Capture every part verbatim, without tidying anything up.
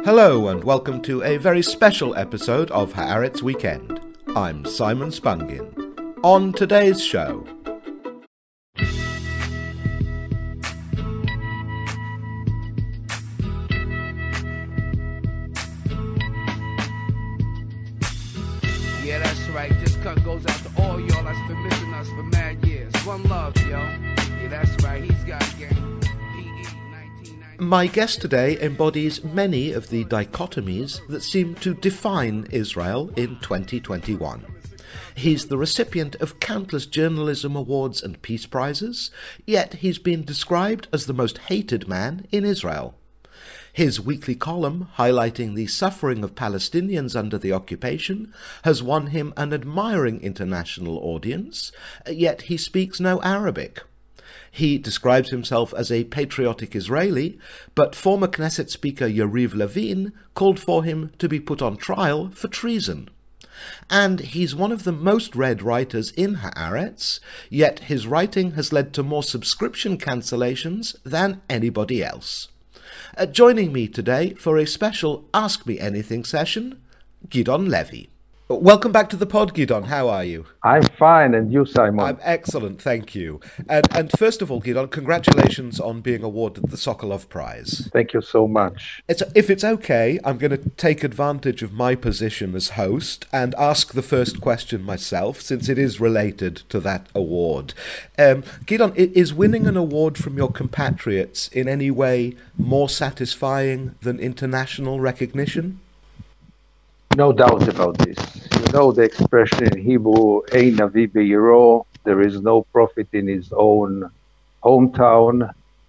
Hello and welcome to a very special episode of Haaretz Weekend. I'm Simon Spungin. On today's show... Yeah, that's right. This cut goes out to all y'all that's been missing us for mad years. One love, yo. Yeah, that's right. He's got game. My guest today embodies many of the dichotomies that seem to define Israel in twenty twenty-one. He's the recipient of countless journalism awards and peace prizes, yet he's been described as the most hated man in Israel. His weekly column, highlighting the suffering of Palestinians under the occupation, has won him an admiring international audience, yet he speaks no Arabic. He describes himself as a patriotic Israeli, but former Knesset Speaker Yariv Levin called for him to be put on trial for treason. And he's one of the most read writers in Haaretz, yet his writing has led to more subscription cancellations than anybody else. Uh, joining me today for a special Ask Me Anything session, Gidon Levy. Welcome back to the pod, Gidon. How are you? I'm fine, and you, Simon? I'm excellent, thank you. And, and first of all, Gidon, congratulations on being awarded the Sokolov Prize. Thank you so much. It's, if it's okay, I'm going to take advantage of my position as host and ask the first question myself, since it is related to that award. Um, Gidon, is winning an award from your compatriots in any way more satisfying than international recognition? No doubt about this. You know the expression in Hebrew, Ein Navi Be'iro, there is no prophet in his own hometown.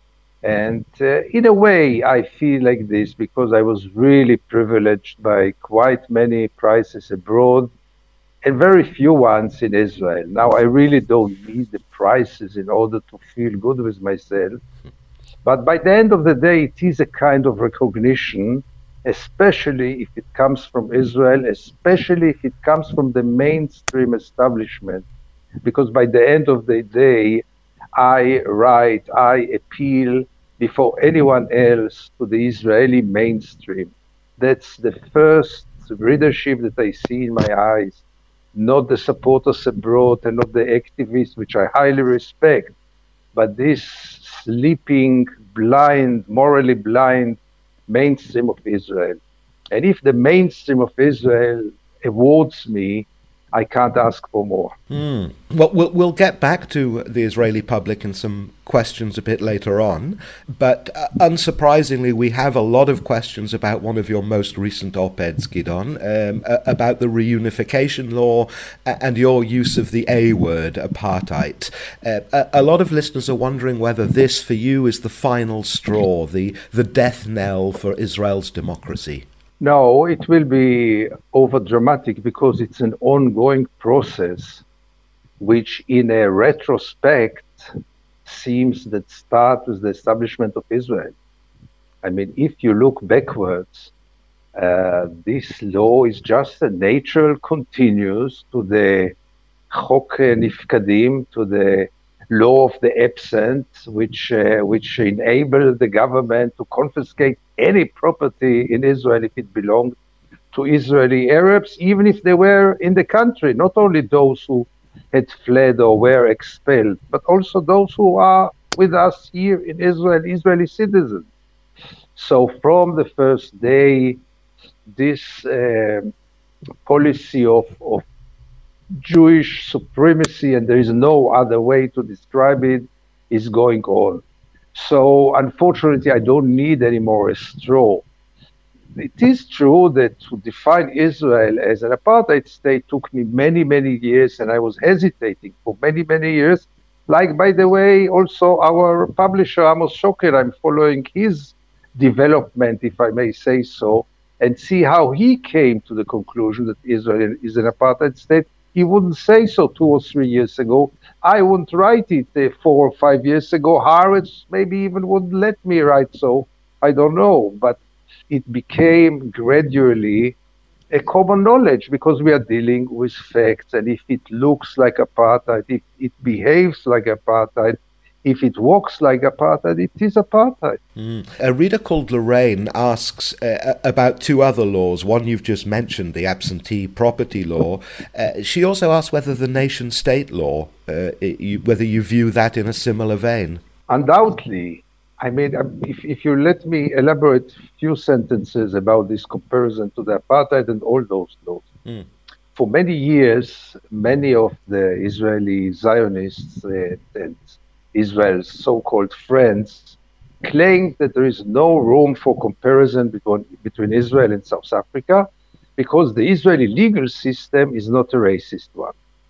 And uh, in a way, I feel like this because I was really privileged by quite many prizes abroad and very few ones in Israel. Now, I really don't need the prizes in order to feel good with myself. But by the end of the day, it is a kind of recognition, especially if it comes from Israel, especially if it comes from the mainstream establishment. Because by the end of the day, I write, I appeal before anyone else to the Israeli mainstream. That's the first readership that I see in my eyes, not the supporters abroad and not the activists, which I highly respect, but this sleeping, blind, morally blind mainstream of Israel. And if the mainstream of Israel awards me, I can't ask for more. Mm. Well, well, we'll get back to the Israeli public and some questions a bit later on, but uh, unsurprisingly, we have a lot of questions about one of your most recent op-eds, Gidon, um, uh, about the reunification law and your use of the A word, apartheid. Uh, a, a lot of listeners are wondering whether this, for you, is the final straw, the, the death knell for Israel's democracy. No, it will be over-dramatic because it's an ongoing process which in a retrospect seems that start with the establishment of Israel. I mean, if you look backwards, uh, this law is just a natural continuous to the Chok Nifkadim, to the law of the absent, which uh, which enabled the government to confiscate any property in Israel if it belonged to Israeli Arabs, even if they were in the country, not only those who had fled or were expelled, but also those who are with us here in Israel, Israeli citizens. So from the first day, this uh, policy of, of Jewish supremacy, and there is no other way to describe it, is going on. So unfortunately, I don't need any more a straw. It is true that to define Israel as an apartheid state took me many, many years, and I was hesitating for many, many years. Like, by the way, also our publisher, Amos Shoker, I'm following his development, if I may say so, and see how he came to the conclusion that Israel is an apartheid state. He wouldn't say so two or three years ago. I wouldn't write it uh, four or five years ago. Haaretz maybe even wouldn't let me write so. I don't know. But it became gradually a common knowledge because we are dealing with facts. And if it looks like apartheid, if it behaves like apartheid, If it walks like apartheid, it is apartheid. Mm. A reader called Lorraine asks uh, about two other laws. One you've just mentioned, the absentee property law. Uh, she also asks whether the nation-state law, uh, it, you, whether you view that in a similar vein. Undoubtedly. I mean, if, if you let me elaborate a few sentences about this comparison to the apartheid and all those laws. Mm. For many years, many of the Israeli Zionists uh, and Israel's so-called friends claimed that there is no room for comparison between, between Israel and South Africa because the Israeli legal system is not a racist one.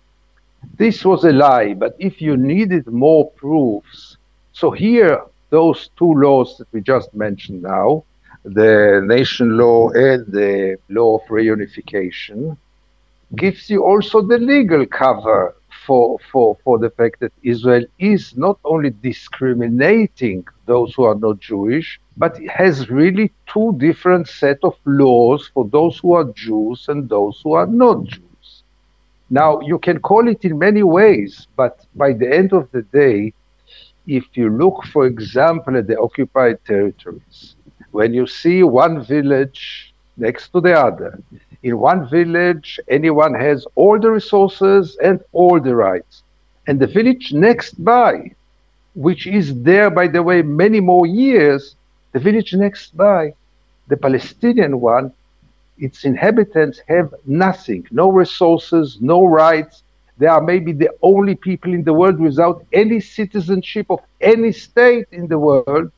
This was a lie, but if you needed more proofs, so here, those two laws that we just mentioned now, the nation law and the law of reunification, gives you also the legal cover for, for, for the fact that Israel is not only discriminating those who are not Jewish, but it has really two different set of laws for those who are Jews and those who are not Jews. Now, you can call it in many ways, but by the end of the day, if you look, for example, at the occupied territories, when you see one village next to the other, in one village, anyone has all the resources and all the rights. And the village next by, which is there, by the way, many more years, the village next by, the Palestinian one, its inhabitants have nothing, no resources, no rights. They are maybe the only people in the world without any citizenship of any state in the world.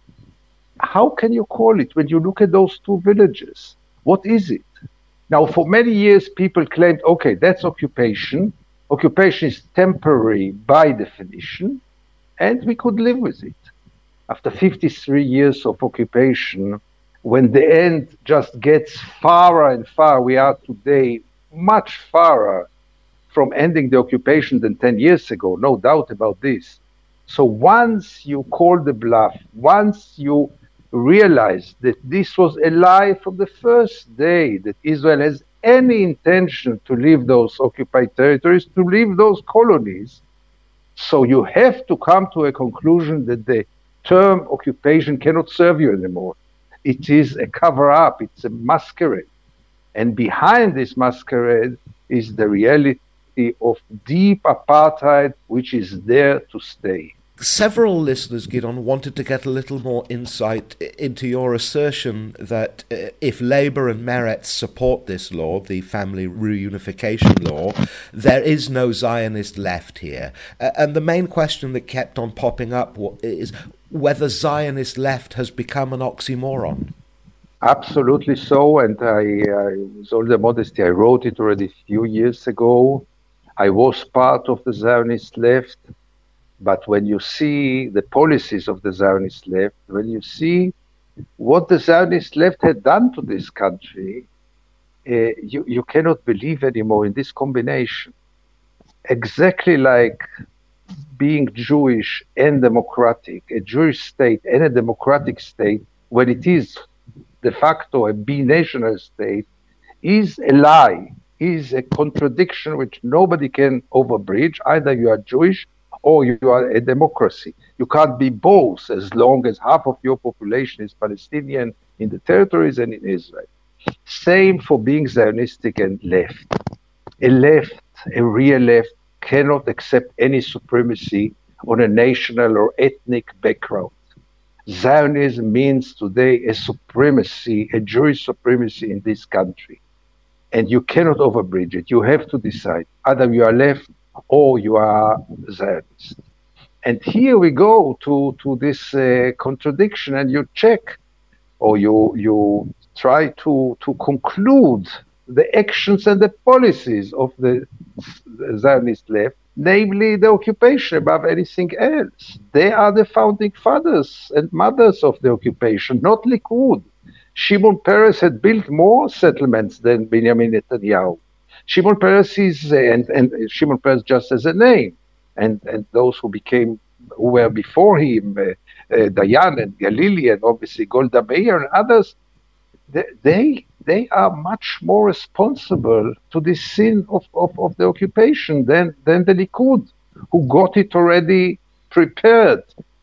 How can you call it when you look at those two villages? What is it? Now, for many years, people claimed, okay, that's occupation. Occupation is temporary by definition, and we could live with it. After fifty-three years of occupation, when the end just gets farther and farther, we are today much farther from ending the occupation than ten years ago, no doubt about this. So once you call the bluff, once you realize that this was a lie from the first day, that Israel has any intention to leave those occupied territories, to leave those colonies, so you have to come to a conclusion that the term occupation cannot serve you anymore. It is a cover-up, it's a masquerade. And behind this masquerade is the reality of deep apartheid, which is there to stay. Several listeners, Gidon, wanted to get a little more insight into your assertion that uh, if Labour and Meretz support this law, the family reunification law, there is no Zionist left here. Uh, and the main question that kept on popping up is whether Zionist left has become an oxymoron. Absolutely so, and I, I with all the modesty, I wrote it already a few years ago. I was part of the Zionist left. But when you see the policies of the Zionist left, when you see what the Zionist left had done to this country, uh, you, you cannot believe anymore in this combination. Exactly like being Jewish and democratic, a Jewish state and a democratic state, when it is de facto a binational state, is a lie, is a contradiction which nobody can overbridge. Either you are Jewish or you are a democracy. You can't be both as long as half of your population is Palestinian in the territories and in Israel. Same for being Zionistic and left. A left, a real left, cannot accept any supremacy on a national or ethnic background. Zionism means today a supremacy, a Jewish supremacy in this country. And you cannot overbridge it. You have to decide. Either you are left or you are Zionist. And here we go to, to this uh, contradiction, and you check, or you you try to, to conclude the actions and the policies of the, the Zionist left, namely the occupation above anything else. They are the founding fathers and mothers of the occupation, not Likud. Shimon Peres had built more settlements than Benjamin Netanyahu. Shimon Peres is, and, and Shimon Peres just as a name, and, and those who became, who were before him, uh, uh, Dayan and Galili, and obviously Golda Meir and others, they, they they are much more responsible to this sin of, of, of the occupation than, than the Likud, who got it already prepared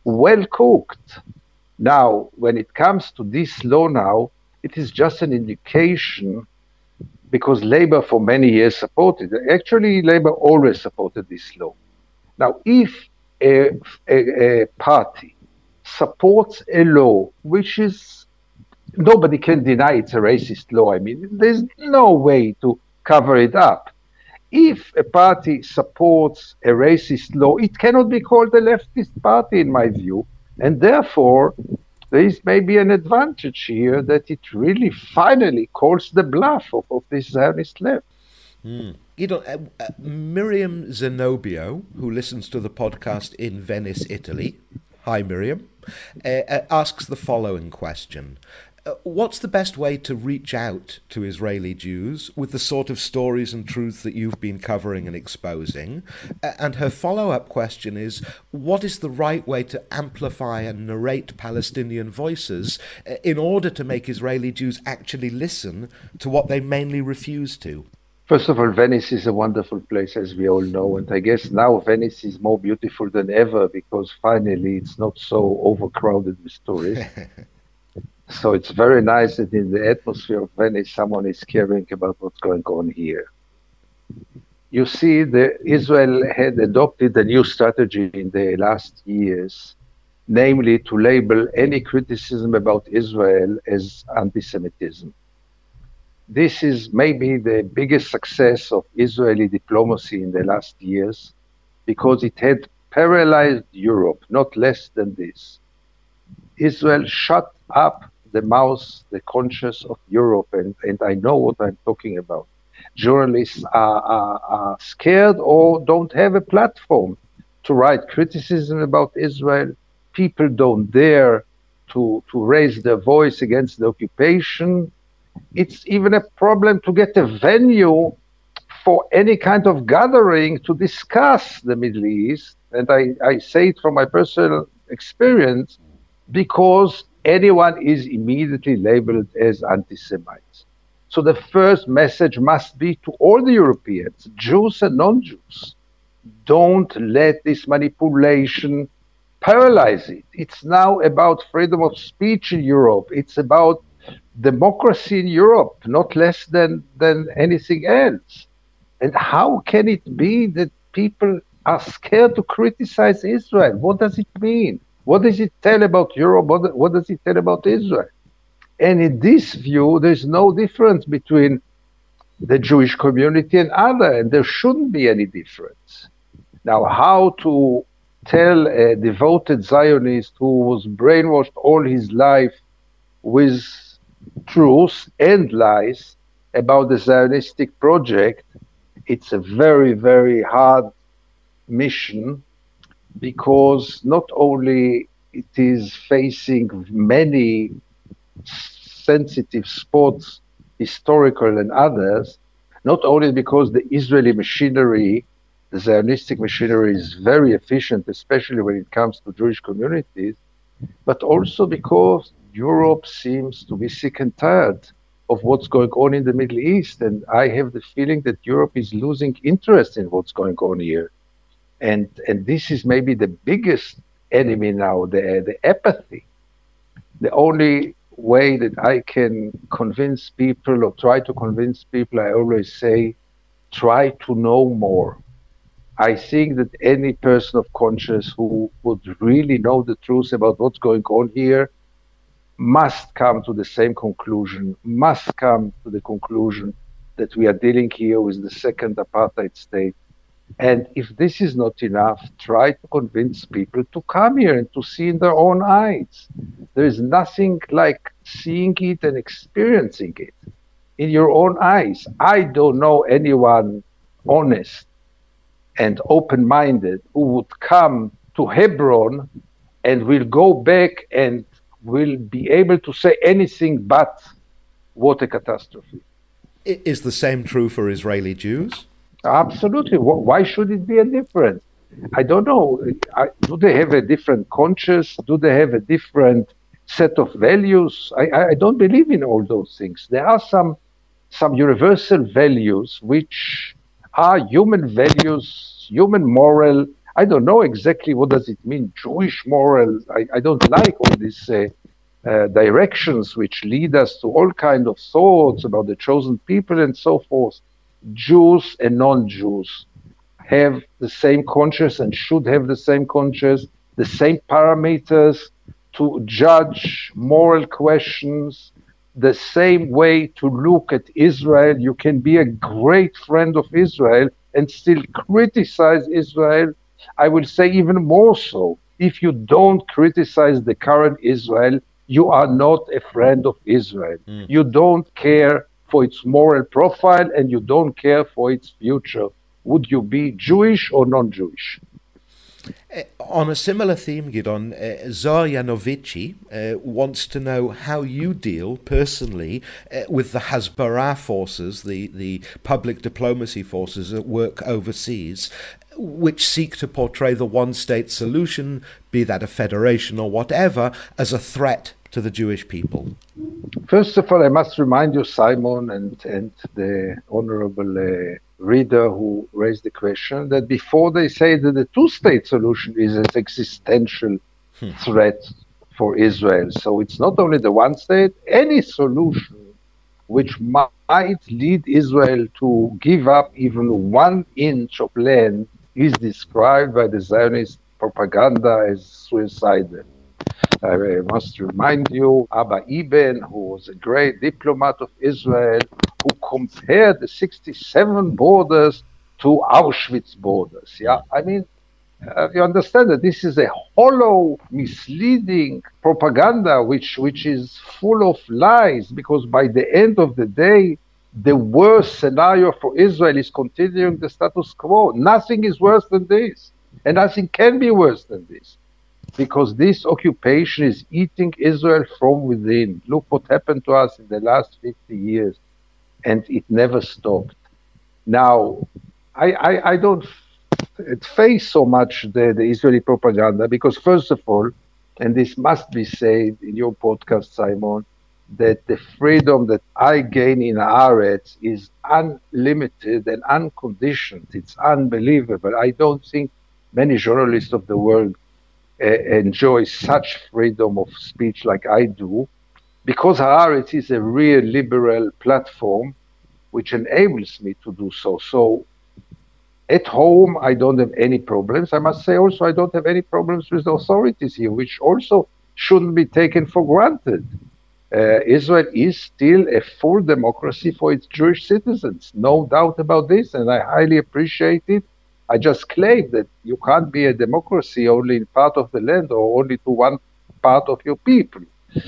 well cooked. Now, when it comes to this law now, it is just an indication, because Labour for many years supported it. Actually, Labour always supported this law. Now, if a, a, a party supports a law which is, nobody can deny it's a racist law. I mean, there's no way to cover it up. If a party supports a racist law, it cannot be called a leftist party, in my view. And therefore, there is maybe an advantage here that it really finally calls the bluff of, of this Zionist left. Mm. You know, uh, uh, Miriam Zenobio, who listens to the podcast in Venice, Italy, hi Miriam, uh, uh, asks the following question. Uh, what's the best way to reach out to Israeli Jews with the sort of stories and truths that you've been covering and exposing? Uh, and her follow-up question is, what is the right way to amplify and narrate Palestinian voices uh, in order to make Israeli Jews actually listen to what they mainly refuse to? First of all, Venice is a wonderful place, as we all know. And I guess now Venice is more beautiful than ever because finally it's not so overcrowded with tourists. So it's very nice that in the atmosphere of Venice, someone is caring about what's going on here. You see, the, Israel had adopted a new strategy in the last years, namely to label any criticism about Israel as anti-Semitism. This is maybe the biggest success of Israeli diplomacy in the last years because it had paralyzed Europe, not less than this. Israel shut up the mouth, the conscience of Europe, and, and I know what I'm talking about. Journalists are, are, are scared or don't have a platform to write criticism about Israel. People don't dare to, to raise their voice against the occupation. It's even a problem to get a venue for any kind of gathering to discuss the Middle East. And I, I say it from my personal experience, because anyone is immediately labeled as anti-Semites. So the first message must be to all the Europeans, Jews and non-Jews, don't let this manipulation paralyze it. It's now about freedom of speech in Europe. It's about democracy in Europe, not less than, than anything else. And how can it be that people are scared to criticize Israel? What does it mean? What does it tell about Europe? What, what does it tell about Israel? And in this view, there's no difference between the Jewish community and other, and there shouldn't be any difference. Now, how to tell a devoted Zionist who was brainwashed all his life with truth and lies about the Zionistic project, it's a very, very hard mission, because not only it is facing many sensitive spots, historical and others, not only because the Israeli machinery, the Zionistic machinery is very efficient, especially when it comes to Jewish communities, but also because Europe seems to be sick and tired of what's going on in the Middle East. And I have the feeling that Europe is losing interest in what's going on here. And and this is maybe the biggest enemy now, the, the apathy. The only way that I can convince people or try to convince people, I always say, try to know more. I think that any person of conscience who would really know the truth about what's going on here must come to the same conclusion, must come to the conclusion that we are dealing here with the second apartheid state. And if this is not enough, try to convince people to come here and to see in their own eyes. There is nothing like seeing it and experiencing it in your own eyes. I don't know anyone honest and open-minded who would come to Hebron and will go back and will be able to say anything but what a catastrophe. Is the same true for Israeli Jews? Absolutely. Why should it be a different? I don't know. Do they have a different conscience? Do they have a different set of values? I, I don't believe in all those things. There are some some universal values which are human values, human moral. I don't know exactly what does it mean, Jewish moral. I, I don't like all these uh, uh, directions which lead us to all kind of thoughts about the chosen people and so forth. Jews and non-Jews have the same conscience and should have the same conscience, the same parameters to judge moral questions, the same way to look at Israel. You can be a great friend of Israel and still criticize Israel. I will say even more so. If you don't criticize the current Israel, you are not a friend of Israel. Mm. You don't care for its moral profile and you don't care for its future. Would you be Jewish or non-Jewish? Uh, on a similar theme, Gidon, uh, Zohar Yanovici uh, wants to know how you deal personally uh, with the Hasbara forces, the, the public diplomacy forces at work overseas, which seek to portray the one-state solution, be that a federation or whatever, as a threat to the Jewish people. First of all, I must remind you, Simon, and, and the honorable uh, reader who raised the question, that before they say that the two-state solution is an existential hmm. threat for Israel. So it's not only the one state, any solution which might lead Israel to give up even one inch of land is described by the Zionist propaganda as suicidal. I must remind you, Abba Eban, who was a great diplomat of Israel, who compared the sixty-seven borders to Auschwitz borders. Yeah, I mean, uh, you understand that this is a hollow, misleading propaganda which, which is full of lies, because by the end of the day, the worst scenario for Israel is continuing the status quo. Nothing is worse than this, and nothing can be worse than this, because this occupation is eating Israel from within. Look what happened to us in the last fifty years, and it never stopped. Now, I, I, I don't face so much the, the Israeli propaganda, because first of all, and this must be said in your podcast, Simon, that the freedom that I gain in Haaretz is unlimited and unconditioned. It's unbelievable. I don't think many journalists of the world uh, enjoy such freedom of speech like I do, because Haaretz is a real liberal platform which enables me to do so. So at home, I don't have any problems. I must say also I don't have any problems with the authorities here, which also shouldn't be taken for granted. Uh, Israel is still a full democracy for its Jewish citizens, no doubt about this, and I highly appreciate it. I just claim that you can't be a democracy only in part of the land or only to one part of your people.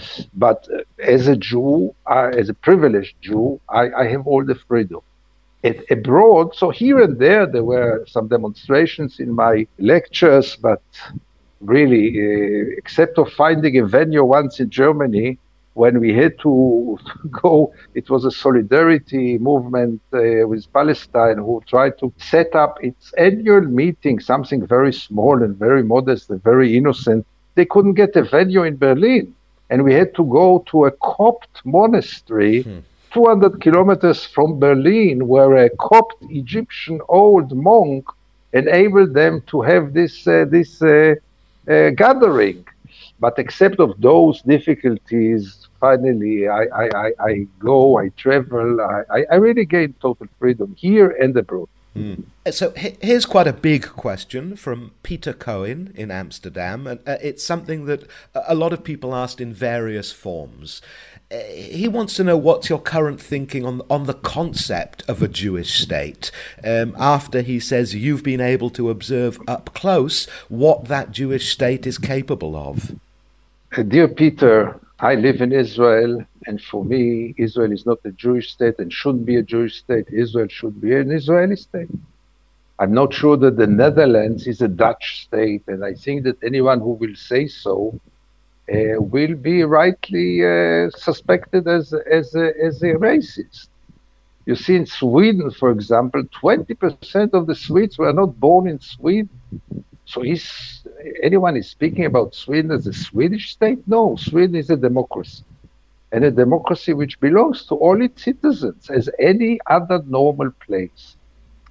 But uh, as a Jew, uh, as a privileged Jew, I, I have all the freedom. At, abroad, so here and there, there were some demonstrations in my lectures, but really, uh, except for finding a venue once in Germany, when we had to go, it was a solidarity movement uh, with Palestine who tried to set up its annual meeting, something very small and very modest and very innocent. They couldn't get a venue in Berlin. And we had to go to a Copt monastery, hmm. two hundred kilometers from Berlin, where a Copt Egyptian old monk enabled them to have this, uh, this uh, uh, gathering. But except of those difficulties, finally, I, I, I, I go, I travel, I, I really gain total freedom here and abroad. Mm. So here's quite a big question from Peter Cohen in Amsterdam, and uh, it's something that a lot of people asked in various forms. Uh, he wants to know what's your current thinking on on the concept of a Jewish state, um, after he says you've been able to observe up close what that Jewish state is capable of. Uh, dear Peter, I live in Israel, and for me, Israel is not a Jewish state and shouldn't be a Jewish state. Israel should be an Israeli state. I'm not sure that the Netherlands is a Dutch state, and I think that anyone who will say so uh, will be rightly uh, suspected as, as, a, as a racist. You see, in Sweden, for example, twenty percent of the Swedes were not born in Sweden. So is anyone is speaking about Sweden as a Swedish state? No, Sweden is a democracy, and a democracy which belongs to all its citizens as any other normal place.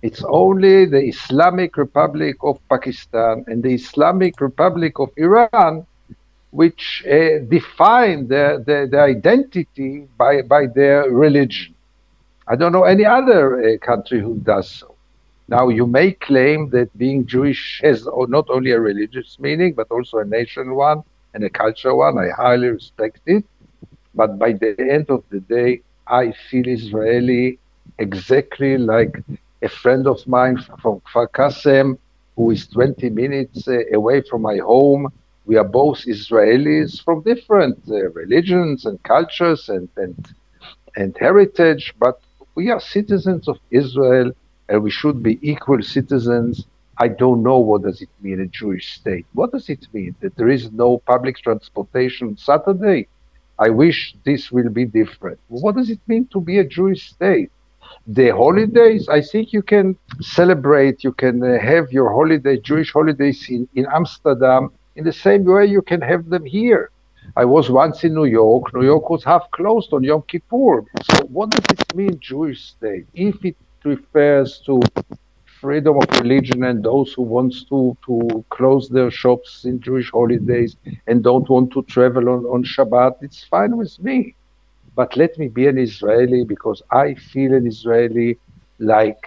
It's only the Islamic Republic of Pakistan and the Islamic Republic of Iran which uh, define their, their, their identity by, by their religion. I don't know any other uh, country who does so. Now, you may claim that being Jewish has not only a religious meaning, but also a nation one and a cultural one. I highly respect it. But by the end of the day, I feel Israeli exactly like a friend of mine from Kfar Kasem, who is twenty minutes uh, away from my home. We are both Israelis from different uh, religions and cultures and, and, and heritage, but we are citizens of Israel and we should be equal citizens. I don't know what does it mean, a Jewish state. What does it mean? That there is no public transportation Saturday? I wish this will be different. What does it mean to be a Jewish state? The holidays, I think you can celebrate, you can uh, have your holiday, Jewish holidays in, in Amsterdam in the same way you can have them here. I was once in New York. New York was half closed on Yom Kippur. So what does it mean, Jewish state? If it refers to freedom of religion and those who want to, to close their shops in Jewish holidays and don't want to travel on, on Shabbat, it's fine with me. But let me be an Israeli because I feel an Israeli like,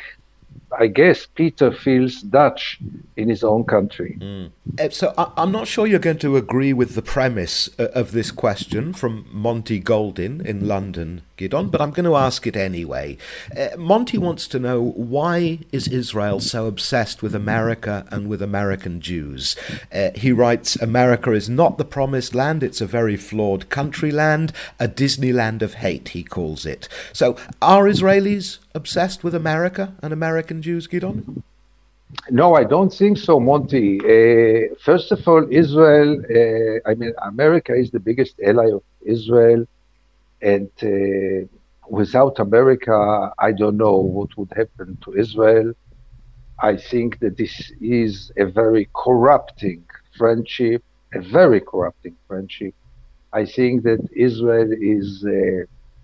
I guess, Peter feels Dutch in his own country. Mm. So I- I'm not sure you're going to agree with the premise uh, of this question from Monty Goldin in London, Gidon, but I'm going to ask it anyway. Uh, Monty wants to know, why is Israel so obsessed with America and with American Jews? Uh, he writes, America is not the promised land, it's a very flawed country land, a Disneyland of hate, he calls it. So are Israelis obsessed with America and American Jews, Gidon? No, I don't think so, Monty. Uh, first of all, Israel, uh, I mean, America is the biggest ally of Israel. And uh, without America, I don't know what would happen to Israel. I think that this is a very corrupting friendship, a very corrupting friendship. I think that Israel is uh,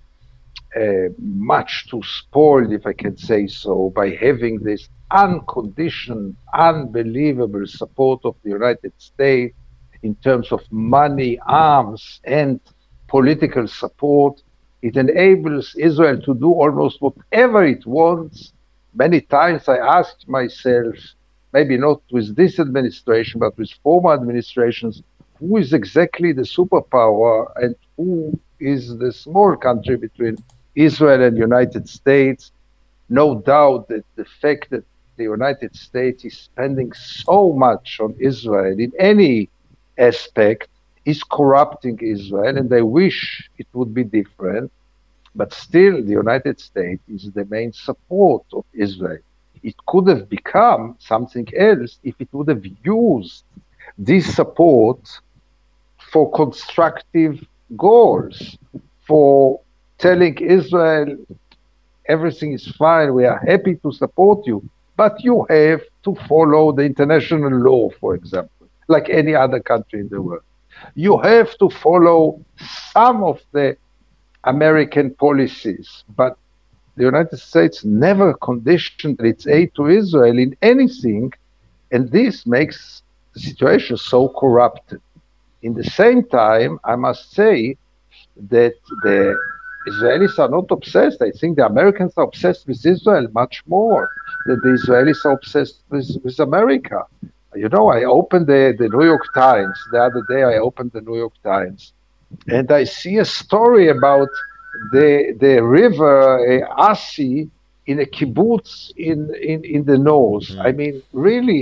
uh, much too spoiled, if I can say so, by having this unconditioned, unbelievable support of the United States in terms of money, arms, and political support. It enables Israel to do almost whatever it wants. Many times I asked myself, maybe not with this administration, but with former administrations, who is exactly the superpower and who is the small country between Israel and the United States? No doubt that the fact that the United States is spending so much on Israel in any aspect is corrupting Israel, and I wish it would be different. But still, the United States is the main support of Israel. It could have become something else if it would have used this support for constructive goals, for telling Israel, everything is fine, we are happy to support you, but you have to follow the international law, for example, like any other country in the world. You have to follow some of the American policies, but the United States never conditioned its aid to Israel in anything, and this makes the situation so corrupted. In the same time, I must say that the Israelis are not obsessed. I think the Americans are obsessed with Israel much more than the Israelis are obsessed with, with America. You know, I opened the, the New York Times. The other day I opened the New York Times. And I see a story about the the river uh, Asi in a kibbutz in, in, in the north. Mm. I mean, really,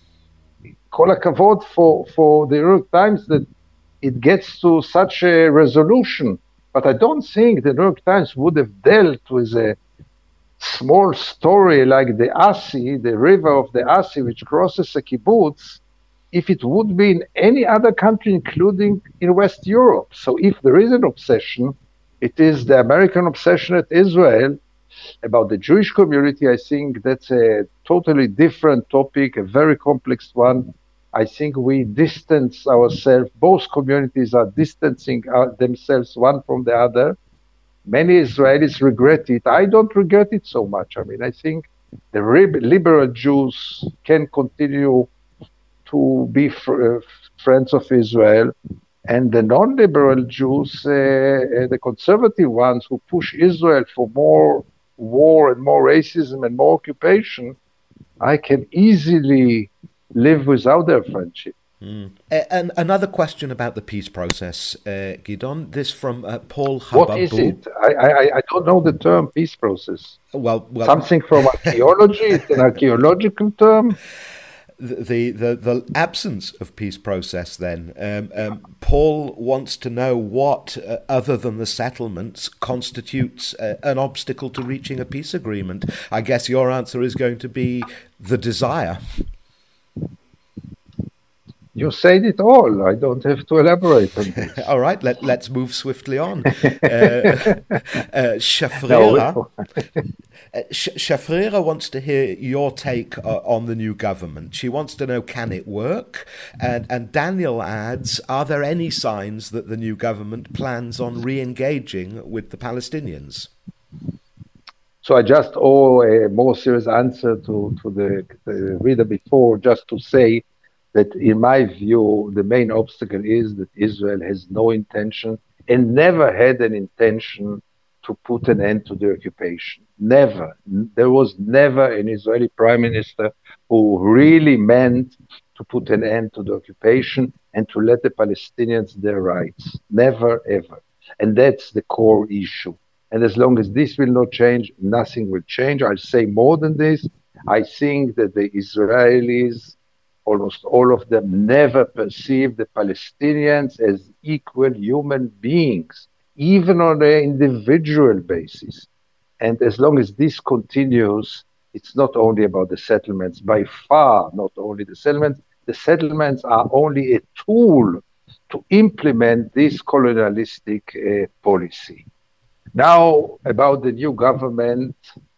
kol hakavod for, for the New York Times that it gets to such a resolution. But I don't think the New York Times would have dealt with a small story like the Asi, the river of the Asi, which crosses a kibbutz, if it would be in any other country, including in West Europe. So if there is an obsession, it is the American obsession at Israel. About the Jewish community, I think that's a totally different topic, a very complex one. I think we distance ourselves, both communities are distancing our, themselves one from the other. Many Israelis regret it. I don't regret it so much. I mean, I think The liberal Jews can continue to be fr- uh, friends of Israel, and the non-liberal Jews, uh, uh, the conservative ones who push Israel for more war and more racism and more occupation, I can easily live without their friendship. Mm. Uh, and another question about the peace process, uh, Gidon. This from uh, Paul Hababu. What is it? I, I I don't know the term peace process. Well, well something from archaeology. It's an archaeological term. The, the the absence of peace process. Then um, um, Paul wants to know what, uh, other than the settlements, constitutes uh, an obstacle to reaching a peace agreement. I guess your answer is going to be the desire. You said it all. I don't have to elaborate on this. All right, let, let's move swiftly on. uh, uh, Shafrira, no, uh, Shafrira wants to hear your take uh, on the new government. She wants to know, can it work? And, and Daniel adds, are there any signs that the new government plans on re-engaging with the Palestinians? So I just owe a more serious answer to, to the, the reader before, just to say that in my view, the main obstacle is that Israel has no intention and never had an intention to put an end to the occupation. Never. There was never an Israeli prime minister who really meant to put an end to the occupation and to let the Palestinians their rights. Never, ever. And that's the core issue. And as long as this will not change, nothing will change. I'll say more than this. I think that the Israelis, almost all of them, never perceive the Palestinians as equal human beings, even on an individual basis. And as long as this continues, it's not only about the settlements, by far not only the settlements. The settlements are only a tool to implement this colonialistic uh, policy. Now, about the new government,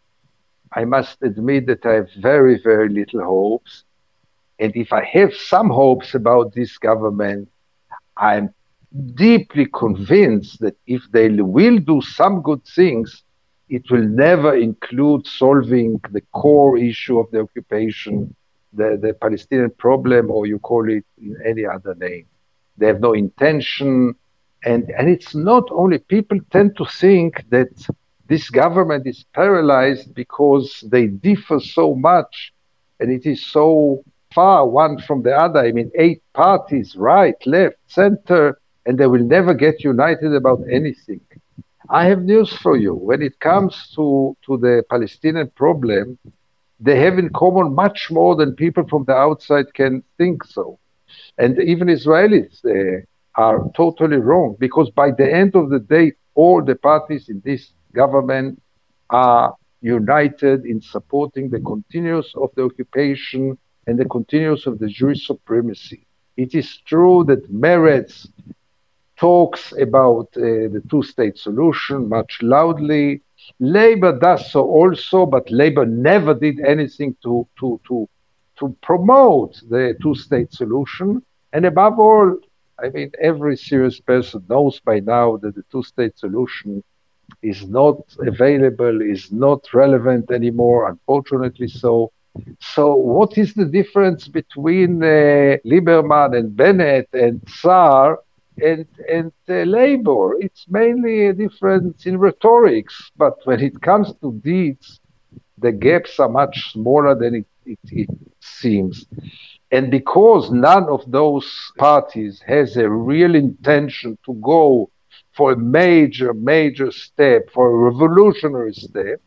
I must admit that I have very, very little hopes. And if I have some hopes about this government, I'm deeply convinced that if they will do some good things, it will never include solving the core issue of the occupation, the, the Palestinian problem, or you call it in any other name. They have no intention. And, and it's not only, people tend to think that this government is paralyzed because they differ so much and it is so far one from the other. I mean, eight parties, right, left, center, and they will never get united about anything. I have news for you. When it comes to, to the Palestinian problem, they have in common much more than people from the outside can think so. And even Israelis uh, are totally wrong, because by the end of the day, all the parties in this government are united in supporting the continuance of the occupation and the continuance of the Jewish supremacy. It is true that Meretz talks about uh, the two-state solution much loudly. Labor does so also, but Labor never did anything to, to, to, to promote the two-state solution. And above all, I mean, every serious person knows by now that the two-state solution is not available, is not relevant anymore, unfortunately so. So what is the difference between uh, Lieberman and Bennett and Saar and, and uh, Labor? It's mainly a difference in rhetorics, but when it comes to deeds, the gaps are much smaller than it, it, it seems. And because none of those parties has a real intention to go for a major, major step, for a revolutionary step,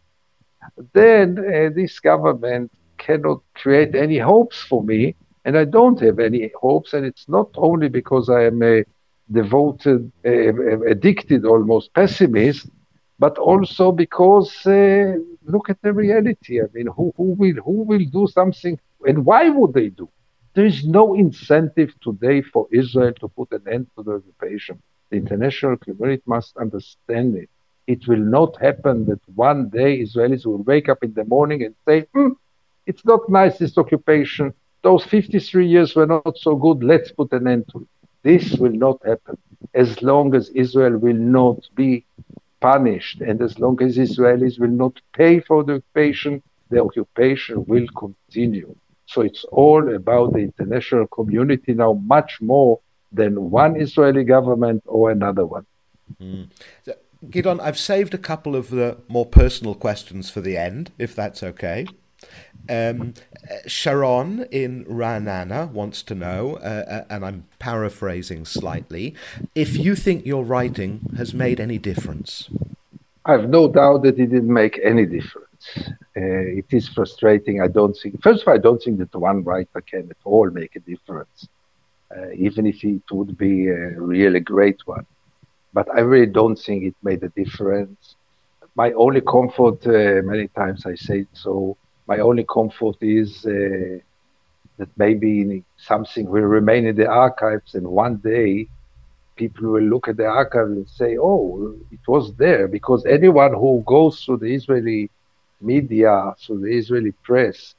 then uh, this government cannot create any hopes for me. And I don't have any hopes. And it's not only because I am a devoted, uh, addicted almost pessimist, but also because uh, look at the reality. I mean, who, who will who will do something, and why would they do? There is no incentive today for Israel to put an end to the occupation. The international community must understand it. It will not happen that one day Israelis will wake up in the morning and say, hmm, it's not nice, this occupation. Those fifty-three years were not so good. Let's put an end to it. This will not happen as long as Israel will not be punished and as long as Israelis will not pay for the occupation the occupation will continue. So it's all about the international community now, much more than one Israeli government or another one. Mm. So, Gidon, I've saved a couple of the more personal questions for the end, if that's okay. Um, Sharon in Ra'anana wants to know, uh, and I'm paraphrasing slightly, if you think your writing has made any difference. I have no doubt that it didn't make any difference. Uh, it is frustrating. I don't think, first of all, I don't think that one writer can at all make a difference, uh, even if it would be a really great one. But I really don't think it made a difference. My only comfort, uh, many times I say so, my only comfort is uh, that maybe something will remain in the archives, and one day people will look at the archive and say, oh, it was there, because anyone who goes through the Israeli media, through the Israeli press,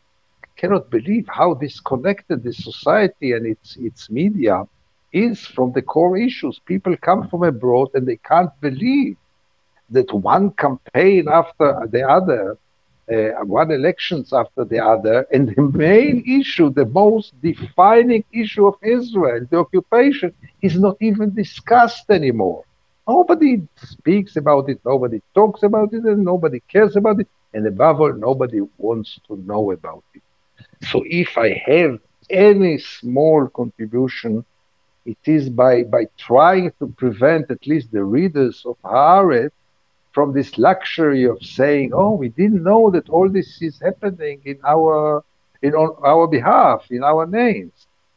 cannot believe how disconnected the society and its its media is from the core issues. People come from abroad and they can't believe that one campaign after the other, uh, one elections after the other, and the main issue, the most defining issue of Israel, the occupation, is not even discussed anymore. Nobody speaks about it, nobody talks about it, and nobody cares about it, and above all, nobody wants to know about it. So if I have any small contribution, it is by, by trying to prevent at least the readers of Haaretz from this luxury of saying, oh, we didn't know that all this is happening in our, in on our behalf, in our names.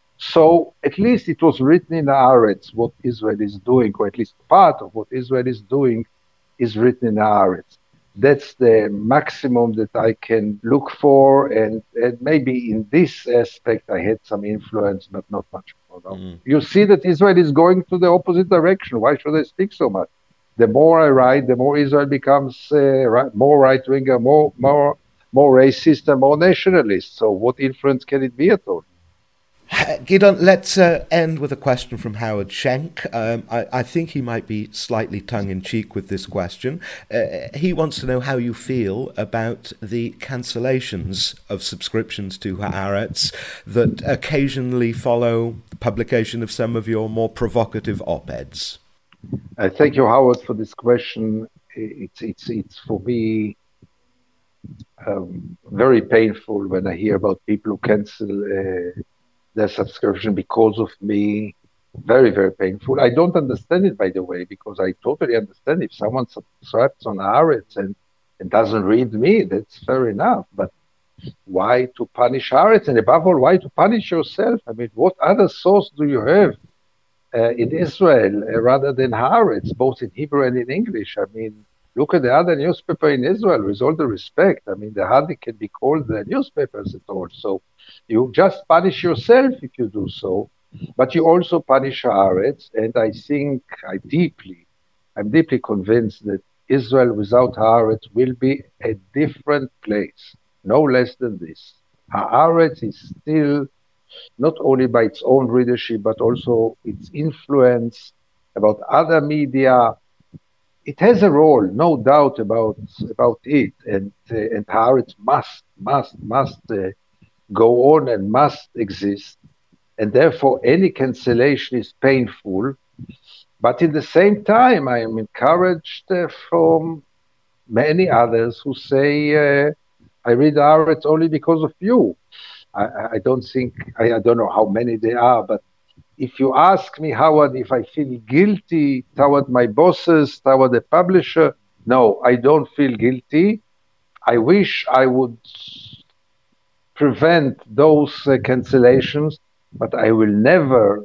So at least it was written in Haaretz what Israel is doing, or at least part of what Israel is doing is written in Haaretz. That's the maximum that I can look for, and, and maybe in this aspect I had some influence, but not much more. No. Mm. You see that Israel is going to the opposite direction. Why should I speak so much? The more I write, the more Israel becomes uh, right, more right-winger, more more more racist, and more nationalist. So what influence can it be at all? Gidon, let's uh, end with a question from Howard Schenk. Um, I, I think he might be slightly tongue-in-cheek with this question. Uh, he wants to know how you feel about the cancellations of subscriptions to Haaretz that occasionally follow the publication of some of your more provocative op-eds. Uh, thank you, Howard, for this question. It's it's it's for me um, very painful when I hear about people who cancel uh, their subscription because of me. Very, very painful. I don't understand it, by the way, because I totally understand if someone subscribes on Haaretz and, and doesn't read me, that's fair enough. But why to punish Haaretz? And above all, why to punish yourself? I mean, what other source do you have uh, in Israel uh, rather than Haaretz, both in Hebrew and in English? I mean, look at the other newspaper in Israel, with all the respect. I mean, the Hadi can be called the newspapers at all. So you just punish yourself if you do so, but you also punish Haaretz. And I think I deeply, I'm deeply convinced that Israel without Haaretz will be a different place, no less than this. Haaretz is still, not only by its own readership, but also its influence about other media. It has a role, no doubt about about it, and uh, and Haaretz must must must uh, go on and must exist, and therefore any cancellation is painful. But at the same time, I am encouraged uh, from many others who say, uh, "I read Haaretz only because of you." I, I don't think I, I don't know how many there are, but if you ask me, Howard, if I feel guilty toward my bosses, toward the publisher, no, I don't feel guilty. I wish I would prevent those uh, cancellations, but I will never,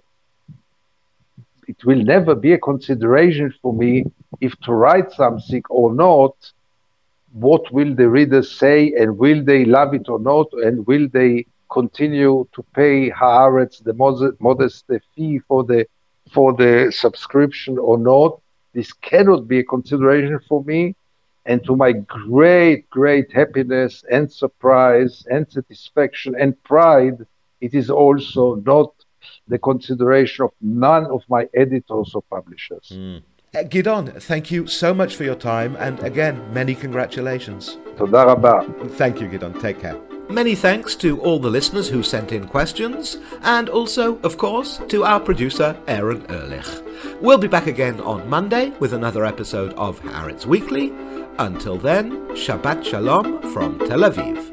it will never be a consideration for me if to write something or not. What will the readers say, and will they love it or not, and will they continue to pay Haaretz the modest fee for the for the subscription or not? This cannot be a consideration for me. And to my great, great happiness and surprise and satisfaction and pride, it is also not the consideration of none of my editors or publishers. Mm. Uh, Gidon, thank you so much for your time, and again, many congratulations. תודה רבה. Thank you, Gidon. Take care. Many thanks to all the listeners who sent in questions, and also, of course, to our producer, Aaron Ehrlich. We'll be back again on Monday with another episode of Haaretz Weekly. Until then, Shabbat Shalom from Tel Aviv.